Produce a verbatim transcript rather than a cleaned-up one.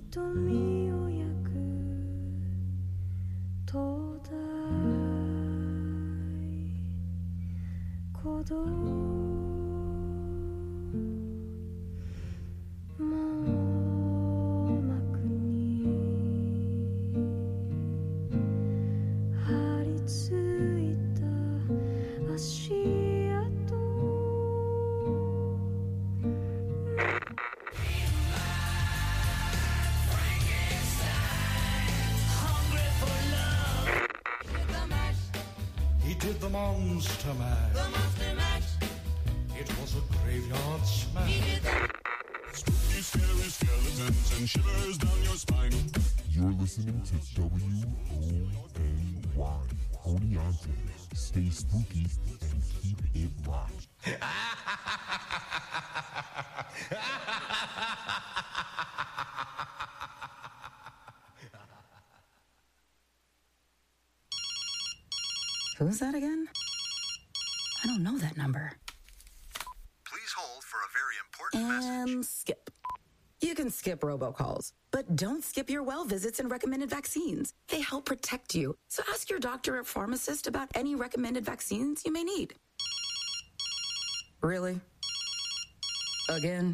瞳を焼く灯台鼓動網膜に張り付いた足跡 He did the monster mash. The monster mash. It was a graveyard smash. He did the Spooky, scary skeletons and shivers down your spine. You're listening to W O N Y. Oneonta. Stay spooky and keep it locked. Who's that again? I don't know that number. Please hold for a very important message. And skip. You can skip robocalls, but don't skip your well visits and recommended vaccines. They help protect you. So ask your doctor or pharmacist about any recommended vaccines you may need. Really? Again?